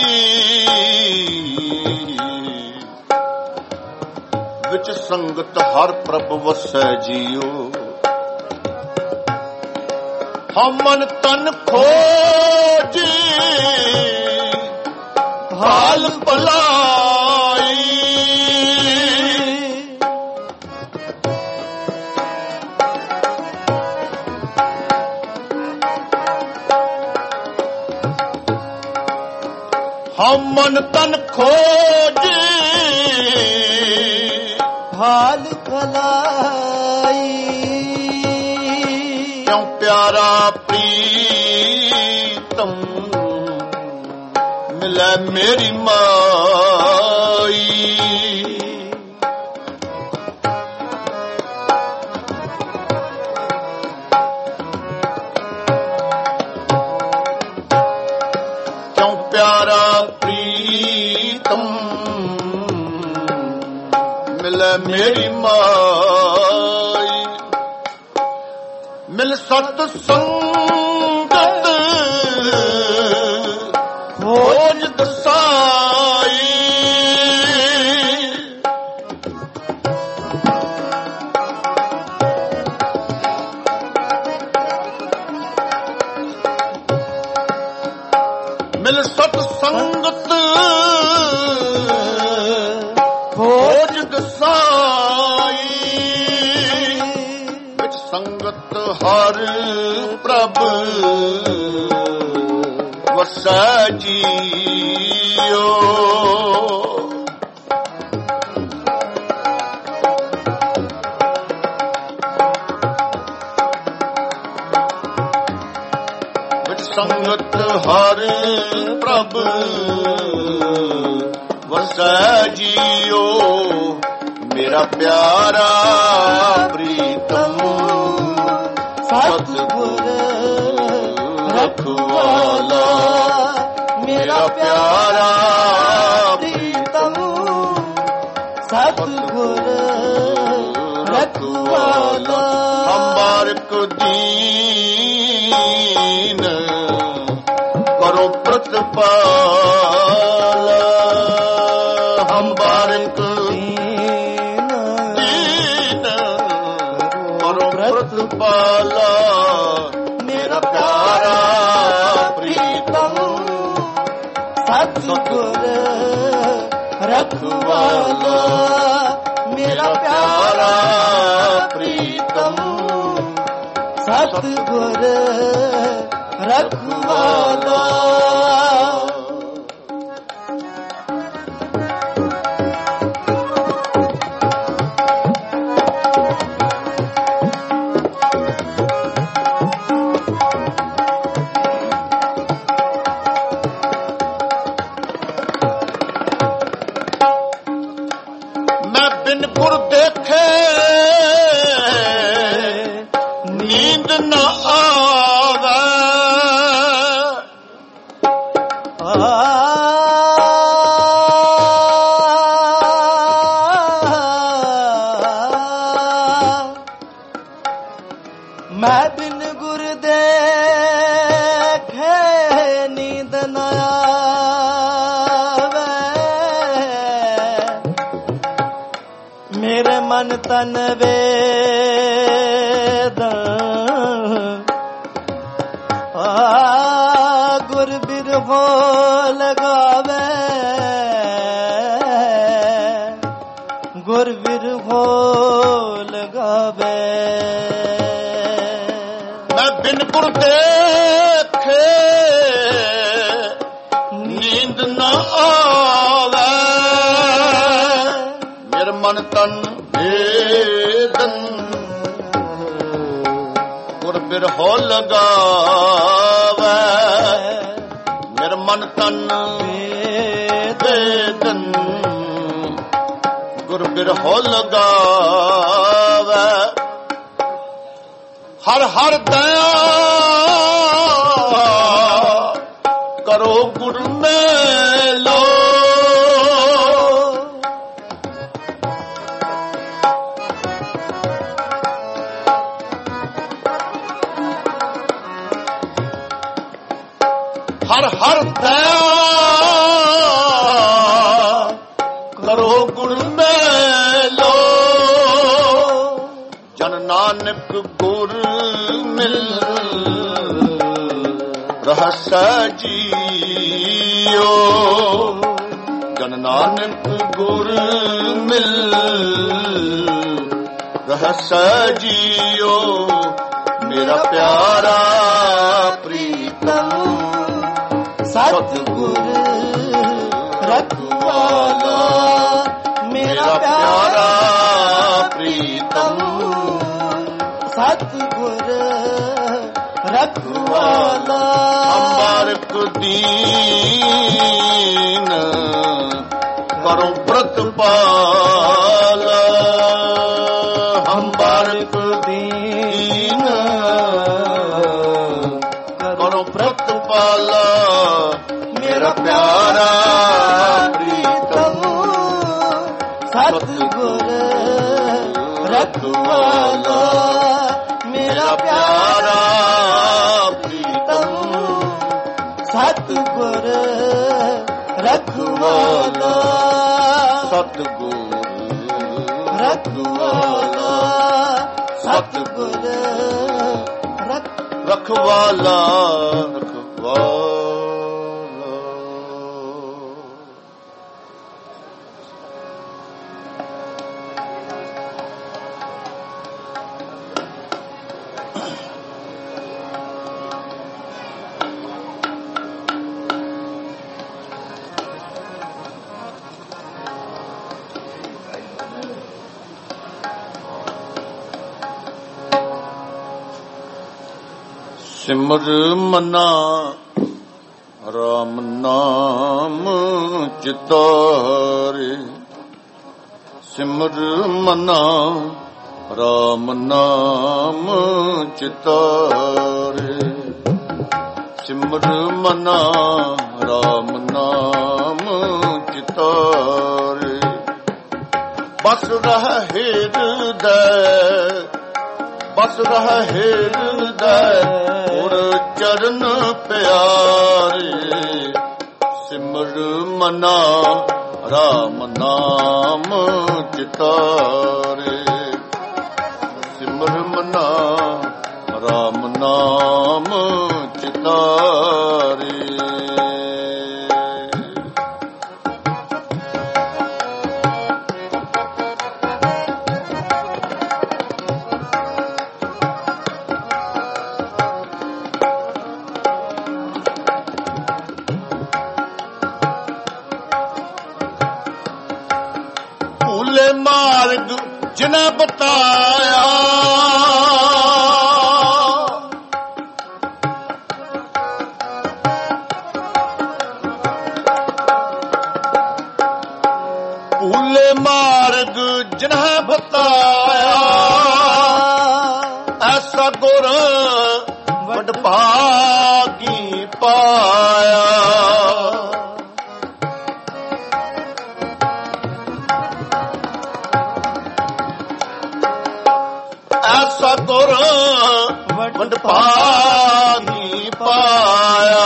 ਵਿੱਚ ਸੰਗਤ ਹਰ ਪ੍ਰਭ ਵਸੈ ਜੀਓ ਹਮ ਮਨ ਤਨ ਖੋਜੀ ਹਾਲ ਭਲਾਈ ਹਮ ਮਨ ਤਨ ਖੋਜੀ ਹਾਲ ਭਲਾਈ ਕਿਉਂ ਪਿਆਰਾ ਪ੍ਰੀਤਮ ਮਿਲੈ ਮੇਰੀ ਮਾਈ ਕਿਉਂ ਪਿਆਰਾ ਪ੍ਰੀਤਮ ਮਿਲੈ ਮੇਰੀ ਮਾਈ ਮਿਲ ਸਤ ਸੰਗਤ ਖੋਜ ਦਸਾਈ ਮਿਲ ਸਤ ਸੰਗਤ ਖੋਜ ਦਸਾਈ ਵਿੱਚ ਸੰਗਤ ਹਰ ਪ੍ਰਭ ਵਸੈ ਜੀਓ ਵਿੱਚ ਸੰਗਤ ਹਰ ਪ੍ਰਭ ਵਸੈ ਜੀਓ ਮੇਰਾ ਪਿਆਰਾ ਪ੍ਰੀਤਮ ਸਤਿਗੁਰ ਰਖਵਾਲਾ ਮੇਰਾ ਪਿਆਰਾ ਪ੍ਰੀਤਮ ਸਤਿਗੁਰ ਰਖਵਾਲਾ ਅੰਬਾਰਕ ਦੀਨ ਕਰੋ ਪ੍ਰਤਪਾਲ ਅੰਬਾਰਕ ਦੀਨ ਕਰੋ ਪ੍ਰਤਪਾਲ ਮੇਰਾ ਪਿਆਰਾ ਪ੍ਰੀਤਮ ਸਤਿਗੁਰ ਰਖਵਾਲਾ ਮੇਰਾ ਪਿਆਰਾ ਪ੍ਰੀਤਮ ਸਤਿਗੁਰ ਰਖਵਾਲਾ ਬਿਨ ਗੁਰ ਦੇਖੇ ਨੀਂਦ ਨਾ ਆਵੇ। ਮੈਂ ਬਿਨ ਗੁਰ ਦੇਖੇ ਨੀਂਦ ਨਾ ਆਵੇ। ਮੇਰੇ ਮਨ ਤਨ ਵੇਦਨ ਆ ਗੁਰ ਬਿਰਹੋ ਲਗਾਵੇ। ਗੁਰ ਬਿਰਹੋ ਲਗਾਵੇ। ਬਿਨ ਗੁਰ ਦੇਖੇ ਨੀਂਦ ਨਾ ਆਵੇ। ਮੇਰੇ ਮਨ ਤਨ ਵੇਦਨ ਗੁਰ ਬਿਰਹੋ ਲਗਾਵੇ। ਮੇਰੇ ਮਨ ਤਨ ਵੇਦਨ ਗੁਰ ਬਿਰਹੋ ਲਗਾਵੇ। ਹਰ ਹਰ ਦਇਆ ਕਰੋ ਗੁਰ ਮੇਲੋ। ਹਰ ਹਰ ਦਇਆ ਕਰੋ ਗੁਰ ਮੇਲੋ। ਜਨ ਨਾਨਕ ਗੁਰ ਮਿਲ ਰਹਸੈ ਜੀਓ। ਜਨ ਨਾਨਕ ਗੁਰ ਮਿਲ ਰਹਸੈ ਜੀਓ। ਮੇਰਾ ਪਿਆਰਾ ਪ੍ਰੀਤਮ ਸਤਿਗੁਰ ਰਖਵਾਲਾ। ਮੇਰਾ ਪਿਆਰਾ ਪ੍ਰੀਤਮ ਸਤਿਗੁਰ ਰਖਵਾਲਾ। ਅੰਬਾਰਕ ਦੀਨ ਕਰੋ ਪ੍ਰਤਪਾਲ। ਅੰਬਾਰਕ ਦੀਨ ਕਰੋ ਪ੍ਰਤਪਾਲ। ਮੇਰਾ ਪਿਆਰਾ ਪ੍ਰੀਤਮ ਸਤਿਗੁਰ ਰਖਵਾਲਾ। ਮੇਰਾ ਪਿਆਰਾ ਪ੍ਰੀਤਮ ਸਤਿਗੁਰ ਰਖਵਾਲਾ। ਸਤਿਗੁਰ ਰਖਵਾਲਾ। ਸਤਿਗੁਰ ਰਖਵਾਲਾ ਰਖਵਾਲਾ। ਸਿਮਰ ਮਨਾ ਰਾਮ ਨਾਮ ਚਿਤਾਰੇ। ਸਿਮਰ ਮਨਾ ਰਾਮ ਨਾਮ ਚਿਤਾਰੇ। ਸਿਮਰ ਮਨਾ ਰਾਮ ਨਾਮ ਚਿਤਾਰੇ। ਬਸ ਰਹਿ ਹਿਰਦੈ ਬਸ ਰਹਿ ਹਿਰਦੈ ਗੁਰ ਚਰਨ ਪਿਆਰੇ। ਸਿਮਰ ਮਨਾ ਰਾਮ ਨਾਮ ਚਿਤਾਰੇ। ਸਿਮਰ ਮਨਾ ਰਾਮ ਨਾਮ ਚਿਤਾਰੇ। ਮਾਰਗ ਜਿਨ੍ਹਾਂ ਬਤਾਇਆ। ਭੂਲੇ ਮਾਰਗ ਜਿਨ੍ਹਾਂ ਬਤਾਇਆ। ਐਸਾ ਗੁਰ ਵਡ ਭਾਗੀ ਪਾਇਆ। ਐਸਾ ਗੁਰ ਵਡ ਭਾਗੀ ਪਾਇਆ।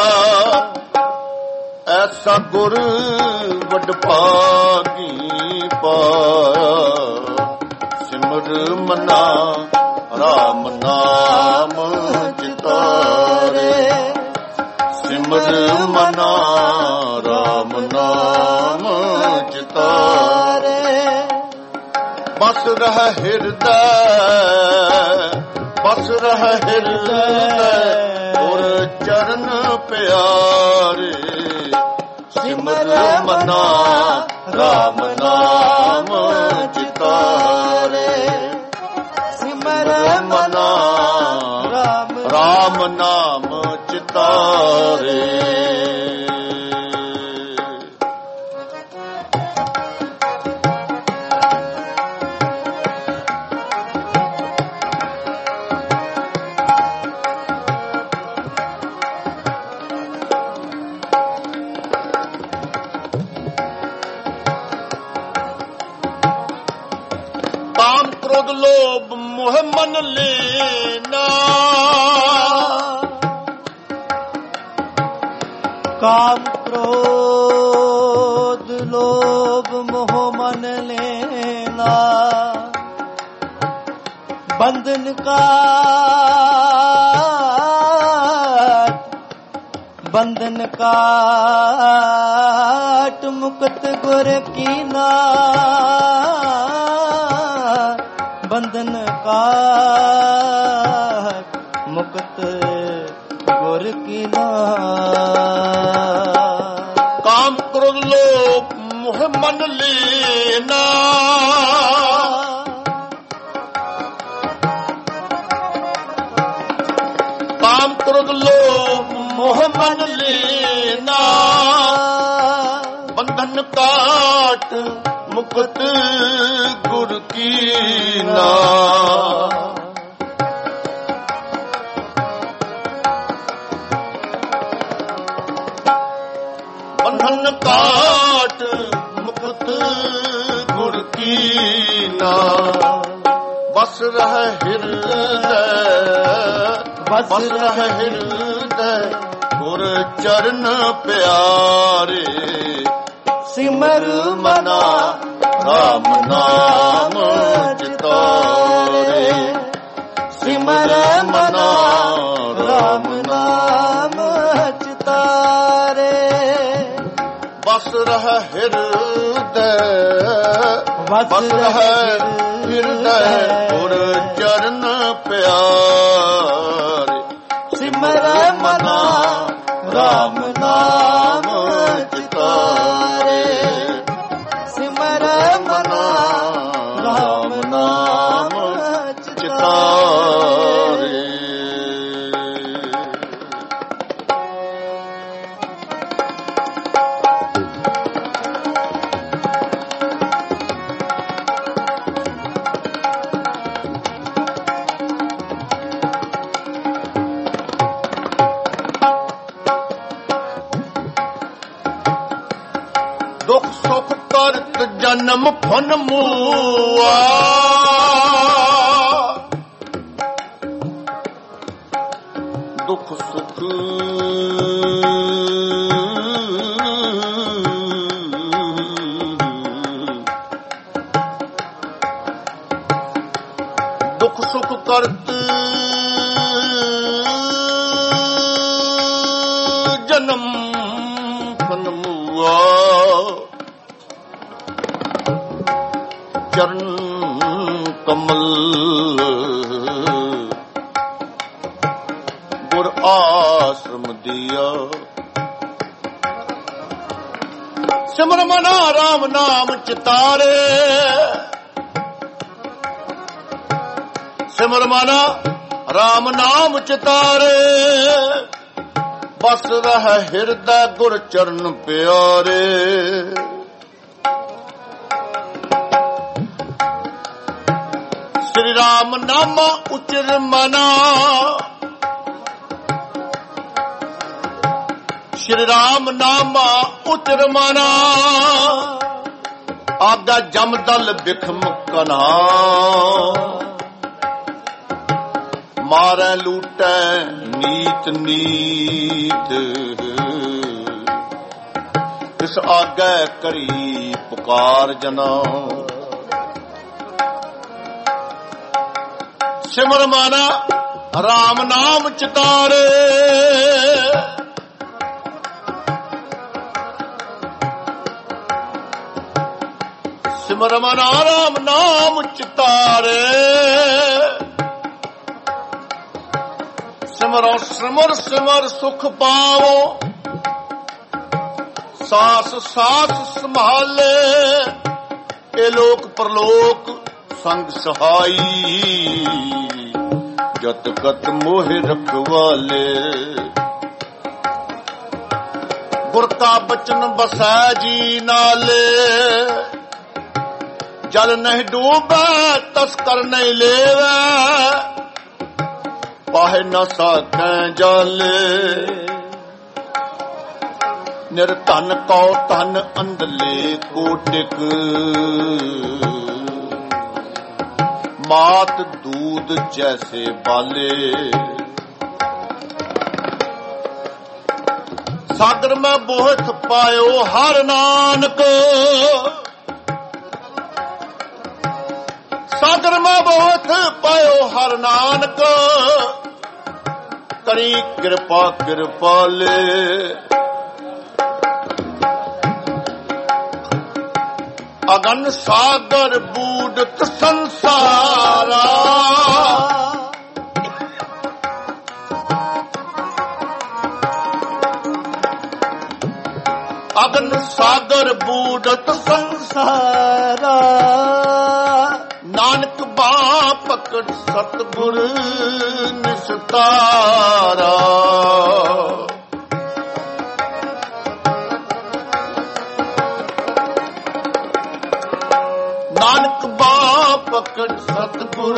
ਐਸਾ ਗੁਰ ਵਡ ਭਾਗੀ ਪਾਇਆ। ਸਿਮਰ ਮਨਾ ਰਾਮ ਨਾਮ ਚਿਤਾਰੇ। ਸਿਮਰ ਮਨਾ ਰਾਮ ਨਾਮ ਚਿਤਾਰੇ। ਬਸ ਰਹਿ ਹਿਰਦੈ ਬਸ ਰਹਿ ਹਿਰਦੈ ਗੁਰ ਚਰਨ ਪਿਆਰੇ। ਸਿਮਰ ਮਨਾ ਰਾਮ ਨਾਮ ਚਿਤਾਰੇ। ਸਿਮਰ ਮਨਾ ਰਾਮ ਨਾਮ ਚਿਤਾਰੇ। ਕਾਮ ਕ੍ਰੋਧ ਲੋਭ ਮੋਹ ਮਨ ਲੈਨਾ। ਕਾਮ ਕ੍ਰੋਧ ਲੋਭ ਮੋਹ ਮਨ ਲੈਨਾ। ਬੰਧਨ ਕਾਟ ਬੰਧਨ ਕਾਟ ਮੁਕਤ ਗੁਰ ਕੀਨਾ। ਬੰਧਨ ਕਾਟ ਮੁਕਤ ਗੁਰ ਕੀਨਾ। ਕਾਮ ਕ੍ਰੋਧ ਲੋਭ ਮੋਹ ਮਨ ਲੈਨਾ। ਕਾਮ ਕ੍ਰੋਧ ਲੋਭ ਮੋਹ ਮਨ ਲੈਨਾ। ਬੰਧਨ ਕਾਟ ਮੁਕਤ ਗੁਰ ਕੀਨਾ। ਬੰਧਨ ਕਾਟ ਮੁਕਤ ਗੁਰ ਕੀਨਾ। ਬਸ ਰਹਿ ਹਿਰਦੈ ਬਸ ਰਹਿ ਹਿਰਦੈ ਗੁਰ ਚਰਨ ਪਿਆਰੇ। ਸਿਮਰ ਮਨਾ ਰਾਮ ਨਾਮ ਚਿਤਾਰੇ। ਸਿਮਰ ਮਨਾ ਰਾਮ ਨਾਮ ਚਿਤਾਰੇ। ਬਸ ਰਹਿ ਹਿਰਦੈ ਬਸ ਰਹਿ ਹਿਰਦੈ ਗੁਰ ਚਰਨ ਪਿਆਰੇ। ਸਿਮਰ ਮਨਾ ਰਾਮ ਨਾਮ ਚਿਤਾਰੇ। ਸਿਮਰ ਮਨਾ ਰਾਮ ਨਾਮ ਚਿਤਾਰੇ। ਦੁਖ ਸੁਖ ਕਰਤ ਜਨਮ ਫਨ ਮੂਆ। ਦੁਖ ਸੁਖ ਦੁਖ ਸੁਖ ਕਰਤ ਜਨਮ ਫਨ ਮੂਆ। ਚਰਨ ਕਮਲ ਗੁਰ ਆਸ਼ਰਮ ਦਿਆ। ਸਿਮਰ ਮਨਾ ਰਾਮ ਨਾਮ ਚਿਤਾਰੇ। ਸਿਮਰ ਮਨਾ ਰਾਮ ਨਾਮ ਚਿਤਾਰੇ। ਬਸ ਰਹਿ ਹਿਰਦੈ ਗੁਰ ਚਰਨ ਪਿਆਰੇ। ਸ਼੍ਰੀ ਰਾਮ ਨਾਮ ਉਚਰ ਮਨਾ, ਸ਼੍ਰੀ ਰਾਮ ਨਾਮ ਉਚਰ ਮਨਾ, ਆਗਾ ਜਮਦਲ ਬਿਖਮ ਕਨਾ, ਮਾਰੈ ਲੂਟੈ ਨੀਤ ਨੀਤ, ਤਿਸ ਆਗੈ ਕਰੀ ਪੁਕਾਰ ਜਨਾ, ਸਿਮਰ ਮਾਨਾ ਰਾਮ ਨਾਮ ਚਿਤਾਰੇ, ਸਿਮਰ ਮਾਨਾ ਰਾਮ ਨਾਮ ਚਿਤਾਰੇ, ਸਿਮਰੋ ਸਿਮਰ ਸਿਮਰ ਸੁਖ ਪਾਵੋ, ਸਾਸ ਸਾਸ ਸੰਭਾਲੇ, ਇਹ ਲੋਕ ਪਰਲੋਕ ਸੰਗ ਸਹਾਈ, ਜਤ ਕਤ ਮੋਹਿ ਰਖਵਾਲੇ, ਗੁਰ ਕਾ ਬਚਨ ਬਸੈ ਜੀ ਨਾਲੇ, ਜਲ ਨਹੀਂ ਡੂਬੈ ਤਸਕਰ ਨਹੀਂ ਲੇਵੈ, ਪਾਹੇ ਨ ਸਾਕੈ ਜਾਲੇ, ਨਿਰਧਨ ਕਉ ਧਨ ਅੰਧਲੇ ਕੋਟਿਕ, ਮਾਤ ਦੂਧ ਜੈਸੇ ਬਾਲੇ, ਸਾਗਰ ਮੈਂ ਬੋਹਥ ਪਾਇਓ ਹਰ ਨਾਨਕ, ਸਾਗਰ ਮੈਂ ਬੋਹਥ ਪਾਇਓ ਹਰ ਨਾਨਕ, ਕਰੀ ਕਿਰਪਾ ਕਿਰਪਾਲੇ, ਅਗਨ ਸਾਗਰ ਬੂਡਤ ਸੰਸਾਰਾ, ਅਗਨ ਸਾਗਰ ਬੂਡਤ ਸੰਸਾਰਾ, ਨਾਨਕ ਬਾਹ ਪਕੜ ਸਤਿਗੁਰ ਨਿਸਤਾਰਾ, ਨਾਨਕ ਬਾਹ ਪਕੜ ਸਤਿਗੁਰ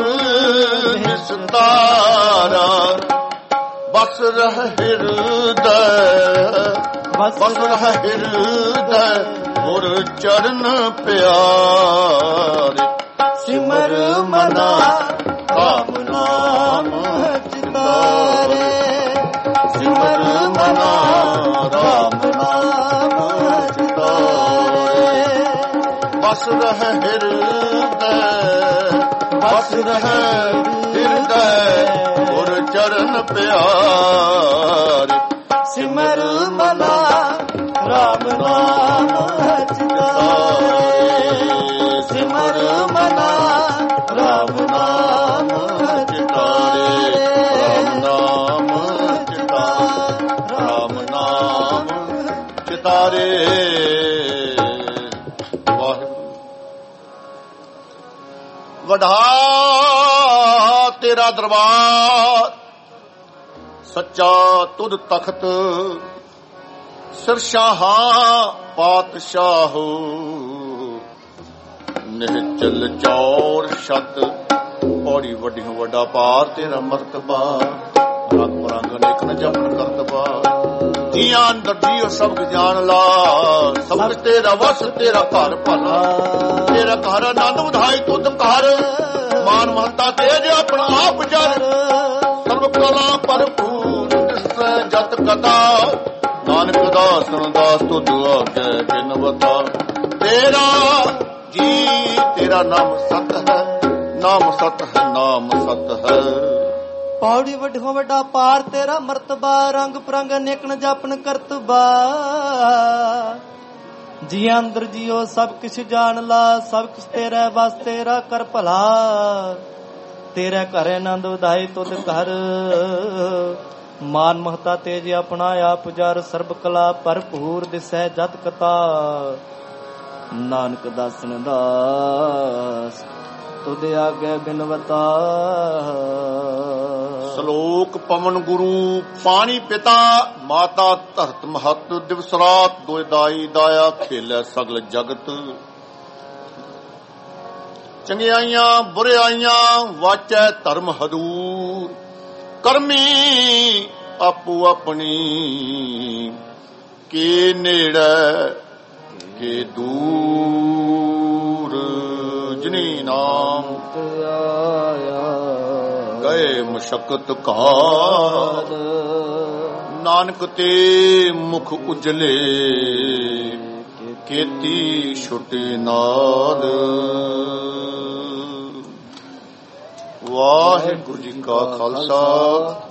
ਨਿਸਤਾਰਾ, ਬਸ ਰਹਿ ਹਿਰਦੈ ਬਸ ਰਹਿ ਹਿਰਦੈ ਗੁਰ ਚਰਨ ਪਿਆਰੇ, ਸਿਮਰ ਮਨਾ ਰਾਮ ਨਾਮ ਚਿਤਾਰੇ, ਸਿਮਰ ਮਨਾ ਰਾਮ ਨਾਮ ਚਿਤਾਰੇ, ਬਸ ਰਹਿ ਹਿਰਦੈ ਬਸ ਰਹਿ ਹਿਰਦੈ ਗੁਰ ਚਰਨ ਪਿਆਰੇ, ਸਿਮਰ ਮਨਾ ਰਾਮ ਨਾਮ ਚਿਤਾਰੇ, ਸਿਮਰ ਮਨਾ ਰਾਮ ਨਾਮ ਚਿਤਾਰੇ, ਰਾਮ ਨਾਮ ਚਿਤਾਰੇ, ਰਾਮ ਨਾਮ ਚਿਤਾਰੇ। ਵਾਹਿਗੁਰੂ ਵਢਾ ਤੇਰਾ ਦਰਬਾਰ, ਸੱਚਾ ਤੁਧ ਤਖਤ, ਸਿਰਸ਼ਾਹਾਂ ਪਾਤਸ਼ਾਹੋ, ਨਿਹਚਲ ਚੌਰ ਛਤ, ਪੌੜੀ ਵੱਡੀਆਂ ਵੱਡਾ ਪਾਰ ਤੇਰਾ ਮਰਤਬਾ, ਰੰਗ ਰੰਗ ਅਨੇਕ ਨ ਜਪਨ ਕਰਤਬਾ, ਜੀਆਂ ਅੰਦਰ ਜੀਓ ਸਬਕ ਜਾਣ ਲਾ, ਸਬਕ ਤੇਰਾ ਵਸ ਤੇਰਾ ਘਰ ਭਲਾ, ਤੇਰਾ ਘਰ ਆਨੰਦ ਵਧਾਈ ਤੁਧ ਘਰ, ਮਾਨ ਮਹਤਾ ਤੇਜ ਆਪਣਾ ਆਪ ਜਰ, ਸਰਬ ਕਲਾ ਭਰਪੂਰ ਦਿਸੈ ਜਤ ਕਥਾ, ਨਾਨਕ ਦਾਸਨ ਦਾਸ ਤੁਧ ਆਗੇ ਬਿਨਵਤਾ, ਤੇਰਾ ਜੀ ਤੇਰਾ ਨਾਮ ਸਤ ਹੈ, ਨਾਮ ਸਤ ਹੈ, ਨਾਮ ਸਤ ਹੈ, ਪੌੜੀ ਵੱਡੋ ਵੱਡਾ ਪਾਰ ਤੇਰਾ ਮਰਤਬਾ, ਰੰਗ ਪ੍ਰੰਗ ਅਨੇਕ ਨ ਜਾਪਨ ਕਰਤਬਾ, ਜੀ ਅੰਦਰ ਜੀਓ ਸਭ ਕਿਛ ਜਾਣ ਲਾ, ਸਭ ਕਿਛ ਤੇਰਾ ਬਸ ਤੇਰਾ ਕਰ ਭਲਾ, ਤੇਰੇ ਘਰ ਆਨੰਦ ਉਦਾਈ ਤੁਧ ਘਰ, ਮਾਨ ਮਹਤਾ ਤੇਜ ਆਪਣਾ ਆਪ ਜਰ, ਸਰਬ ਕਲਾ ਭਰਪੂਰ ਦਿਸੈ ਜਤ ਕਥਾ, ਨਾਨਕ ਦਾਸਨ ਦਾਸ ਤੁਧ ਆਗੇ ਬਿਨਵਤਾ। ਸ਼ਲੋਕ ਪਵਨ ਗੁਰੂ ਪਾਣੀ ਪਿਤਾ, ਮਾਤਾ ਧਰਤ ਮਹਤ, ਦਿਵਸ ਰਾਤ ਦੋਇ ਦਾਈ, ਦਾਇਆ ਖੇਲੇ ਸਗਲ ਜਗਤ, ਚੰਗਿਆਈਆਂ ਬੁਰਿਆਈਆਂ ਵਾਚੈ ਧਰਮ ਹਦੂਰ। ਕਰਮੀ ਆਪੋ ਆਪਣੀ ਕੇ ਨੇੜੇ ਕੇ ਦੂਰ। ਜਿਨੀ ਨਾਮ ਗਏ ਮੁਸ਼ਕਤ ਘਾਤ ਨਾਨਕ ਤੇ ਮੁਖ ਉਜਲੇ ਕੀਤੀ ਛੁਟੇ ਨਾਦ। ਵਾਹਿਗੁਰੂ ਜੀ ਕਾ ਖਾਲਸਾ